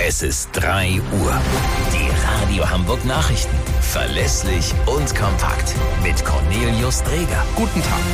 Es ist 3 Uhr. Die Radio Hamburg Nachrichten. Verlässlich und kompakt. Mit Cornelius Dreger. Guten Tag.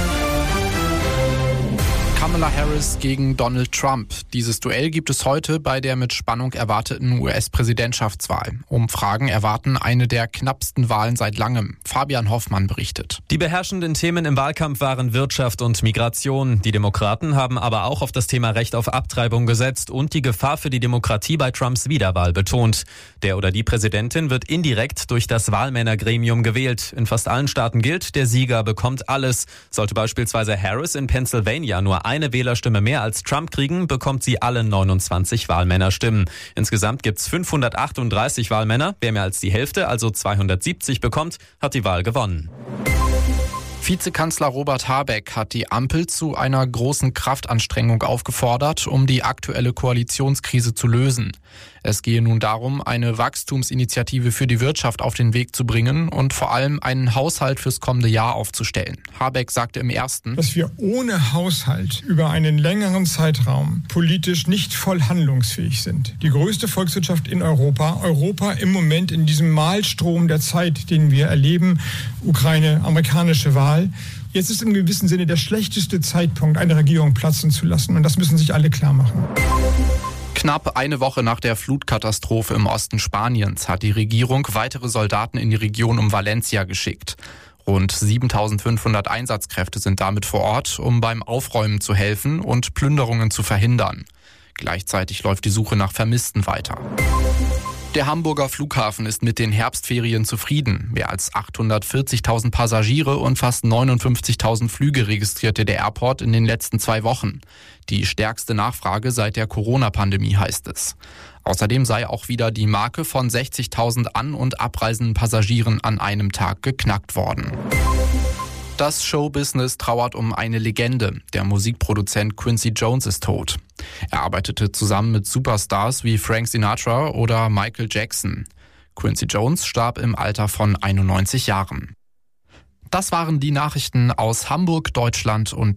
Kamala Harris gegen Donald Trump. Dieses Duell gibt es heute bei der mit Spannung erwarteten US-Präsidentschaftswahl. Umfragen erwarten eine der knappsten Wahlen seit langem. Fabian Hoffmann berichtet. Die beherrschenden Themen im Wahlkampf waren Wirtschaft und Migration. Die Demokraten haben aber auch auf das Thema Recht auf Abtreibung gesetzt und die Gefahr für die Demokratie bei Trumps Wiederwahl betont. Der oder die Präsidentin wird indirekt durch das Wahlmännergremium gewählt. In fast allen Staaten gilt, der Sieger bekommt alles. Sollte beispielsweise Harris in Pennsylvania nur eine Wählerstimme mehr als Trump kriegen, bekommt sie alle 29 Wahlmännerstimmen. Insgesamt gibt's 538 Wahlmänner. Wer mehr als die Hälfte, also 270 bekommt, hat die Wahl gewonnen. Vizekanzler Robert Habeck hat die Ampel zu einer großen Kraftanstrengung aufgefordert, um die aktuelle Koalitionskrise zu lösen. Es gehe nun darum, eine Wachstumsinitiative für die Wirtschaft auf den Weg zu bringen und vor allem einen Haushalt fürs kommende Jahr aufzustellen. Habeck sagte im ersten, dass wir ohne Haushalt über einen längeren Zeitraum politisch nicht voll handlungsfähig sind. Die größte Volkswirtschaft in Europa im Moment in diesem Mahlstrom der Zeit, den wir erleben, Ukraine, amerikanische Wahl. Jetzt ist im gewissen Sinne der schlechteste Zeitpunkt, eine Regierung platzen zu lassen. Und das müssen sich alle klar machen. Knapp eine Woche nach der Flutkatastrophe im Osten Spaniens hat die Regierung weitere Soldaten in die Region um Valencia geschickt. Rund 7.500 Einsatzkräfte sind damit vor Ort, um beim Aufräumen zu helfen und Plünderungen zu verhindern. Gleichzeitig läuft die Suche nach Vermissten weiter. Der Hamburger Flughafen ist mit den Herbstferien zufrieden. Mehr als 840.000 Passagiere und fast 59.000 Flüge registrierte der Airport in den letzten 2 Wochen. Die stärkste Nachfrage seit der Corona-Pandemie, heißt es. Außerdem sei auch wieder die Marke von 60.000 an- und abreisenden Passagieren an einem Tag geknackt worden. Das Showbusiness trauert um eine Legende. Der Musikproduzent Quincy Jones ist tot. Er arbeitete zusammen mit Superstars wie Frank Sinatra oder Michael Jackson. Quincy Jones starb im Alter von 91 Jahren. Das waren die Nachrichten aus Hamburg, Deutschland und